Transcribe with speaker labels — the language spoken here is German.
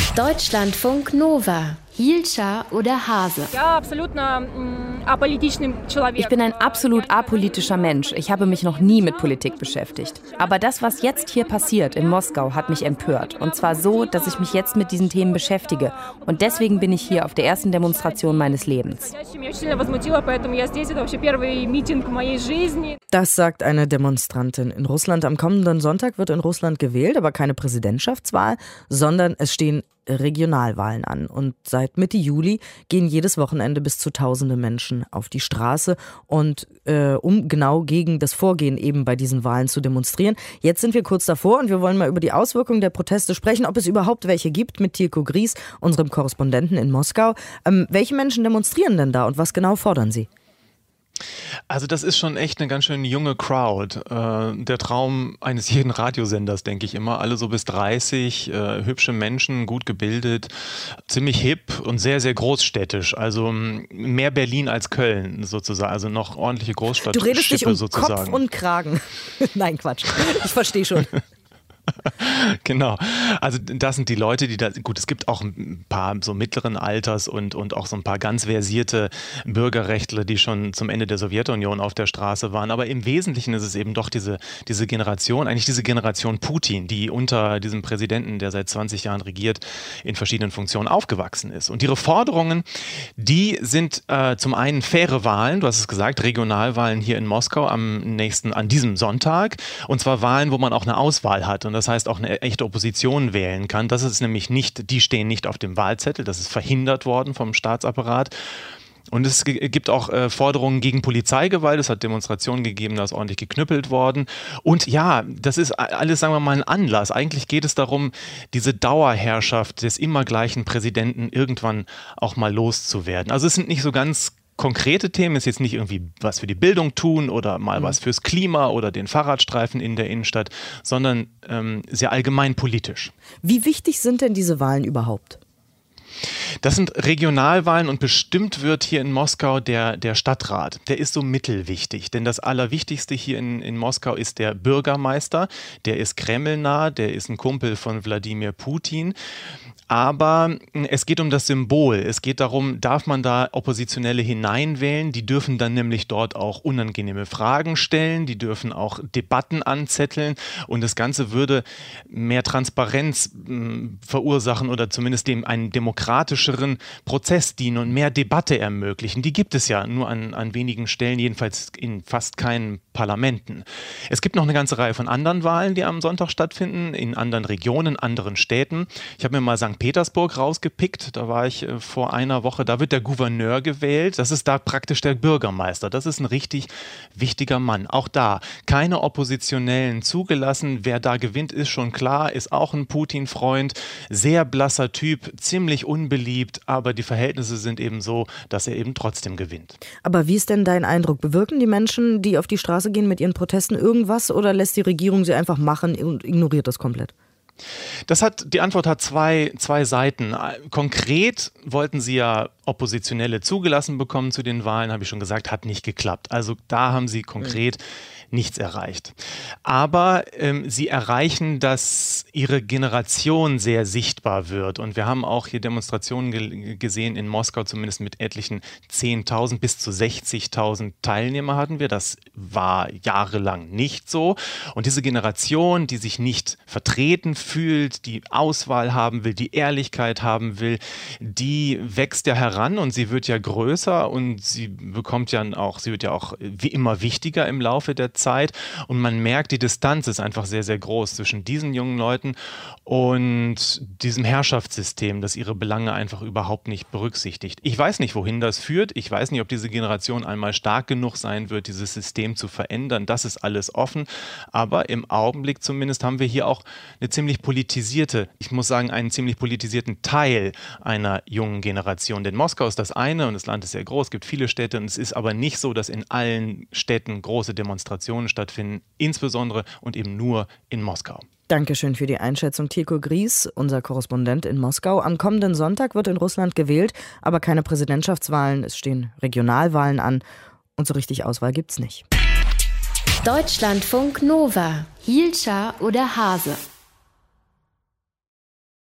Speaker 1: Deutschlandfunk Nova. Hilscha oder Hase?
Speaker 2: Ich bin ein absolut apolitischer Mensch. Ich habe mich noch nie mit Politik beschäftigt. Aber das, was jetzt hier passiert in Moskau, hat mich empört. Und zwar so, dass ich mich jetzt mit diesen Themen beschäftige. Und deswegen bin ich hier auf der ersten Demonstration meines Lebens.
Speaker 3: Das sagt eine Demonstrantin in Russland. Am kommenden Sonntag wird in Russland gewählt, aber keine Präsidentschaftswahl, sondern es stehen Regionalwahlen an. Und seit Mitte Juli gehen jedes Wochenende bis zu tausende Menschen auf die Straße, und um genau gegen das Vorgehen eben bei diesen Wahlen zu demonstrieren. Jetzt sind wir kurz davor und wir wollen mal über die Auswirkungen der Proteste sprechen, ob es überhaupt welche gibt, mit Tilko Gries, unserem Korrespondenten in Moskau. Welche Menschen demonstrieren denn da und was genau fordern sie?
Speaker 4: Also das ist schon echt eine ganz schön junge Crowd. Der Traum eines jeden Radiosenders, denke ich immer. Alle so bis 30, hübsche Menschen, gut gebildet, ziemlich hip und sehr, sehr großstädtisch. Also mehr Berlin als Köln sozusagen. Also noch ordentliche Großstadt.
Speaker 3: Du redest dich um
Speaker 4: sozusagen.
Speaker 3: Kopf und Kragen. Nein, Quatsch. Ich verstehe schon.
Speaker 4: Genau. Also das sind die Leute, die da, gut, es gibt auch ein paar so mittleren Alters und auch so ein paar ganz versierte Bürgerrechtler, die schon zum Ende der Sowjetunion auf der Straße waren. Aber im Wesentlichen ist es eben doch diese Generation, eigentlich diese Generation Putin, die unter diesem Präsidenten, der seit 20 Jahren regiert, in verschiedenen Funktionen aufgewachsen ist. Und ihre Forderungen, die sind zum einen faire Wahlen, du hast es gesagt, Regionalwahlen hier in Moskau an diesem Sonntag. Und zwar Wahlen, wo man auch eine Auswahl hat. Und das heißt auch eine echte Opposition wählen kann. Das ist nämlich nicht, die stehen nicht auf dem Wahlzettel, das ist verhindert worden vom Staatsapparat. Und es gibt auch Forderungen gegen Polizeigewalt. Es hat Demonstrationen gegeben, da ist ordentlich geknüppelt worden. Und ja, das ist alles, sagen wir mal, ein Anlass. Eigentlich geht es darum, diese Dauerherrschaft des immer gleichen Präsidenten irgendwann auch mal loszuwerden. Also es sind nicht so ganz konkrete Themen, ist jetzt nicht irgendwie was für die Bildung tun oder mal was fürs Klima oder den Fahrradstreifen in der Innenstadt, sondern sehr allgemein politisch.
Speaker 3: Wie wichtig sind denn diese Wahlen überhaupt?
Speaker 4: Das sind Regionalwahlen und bestimmt wird hier in Moskau der Stadtrat. Der ist so mittelwichtig, denn das Allerwichtigste hier in Moskau ist der Bürgermeister. Der ist kremlnah, der ist ein Kumpel von Wladimir Putin. Aber es geht um das Symbol. Es geht darum, darf man da Oppositionelle hineinwählen? Die dürfen dann nämlich dort auch unangenehme Fragen stellen. Die dürfen auch Debatten anzetteln. Und das Ganze würde mehr Transparenz verursachen oder zumindest einen demokratischeren Prozess dienen und mehr Debatte ermöglichen. Die gibt es ja nur an wenigen Stellen, jedenfalls in fast keinen Parlamenten. Es gibt noch eine ganze Reihe von anderen Wahlen, die am Sonntag stattfinden, in anderen Regionen, anderen Städten. Ich habe mir mal St. Petersburg rausgepickt, da war ich vor einer Woche, da wird der Gouverneur gewählt, das ist da praktisch der Bürgermeister, das ist ein richtig wichtiger Mann. Auch da keine Oppositionellen zugelassen, wer da gewinnt, ist schon klar, ist auch ein Putin-Freund, sehr blasser Typ, ziemlich unbeliebt, aber die Verhältnisse sind eben so, dass er eben trotzdem gewinnt.
Speaker 3: Aber wie ist denn dein Eindruck? Bewirken die Menschen, die auf die Straße gehen mit ihren Protesten, irgendwas oder lässt die Regierung sie einfach machen und ignoriert das komplett?
Speaker 4: Die Antwort hat zwei Seiten. Konkret wollten sie ja Oppositionelle zugelassen bekommen zu den Wahlen, habe ich schon gesagt, hat nicht geklappt. Also da haben sie konkret nichts erreicht. Aber sie erreichen, dass ihre Generation sehr sichtbar wird. Und wir haben auch hier Demonstrationen gesehen in Moskau, zumindest mit etlichen 10.000 bis zu 60.000 Teilnehmer hatten wir. Das war jahrelang nicht so. Und diese Generation, die sich nicht vertreten fühlt, die Auswahl haben will, die Ehrlichkeit haben will, die wächst ja heran und sie wird ja größer und sie wird ja auch wie immer wichtiger im Laufe der Zeit. Und man merkt, die Distanz ist einfach sehr, sehr groß zwischen diesen jungen Leuten und diesem Herrschaftssystem, das ihre Belange einfach überhaupt nicht berücksichtigt. Ich weiß nicht, wohin das führt. Ich weiß nicht, ob diese Generation einmal stark genug sein wird, dieses System zu verändern. Das ist alles offen. Aber im Augenblick zumindest haben wir hier auch einen ziemlich politisierten Teil einer jungen Generation. Denn Moskau ist das eine und das Land ist sehr groß, es gibt viele Städte und es ist aber nicht so, dass in allen Städten große Demonstrationen stattfinden, insbesondere und eben nur in Moskau.
Speaker 3: Dankeschön für die Einschätzung, Tilko Gries, unser Korrespondent in Moskau. Am kommenden Sonntag wird in Russland gewählt, aber keine Präsidentschaftswahlen, es stehen Regionalwahlen an und so richtig Auswahl gibt's nicht.
Speaker 1: Deutschlandfunk Nova. Hilscha oder Hase?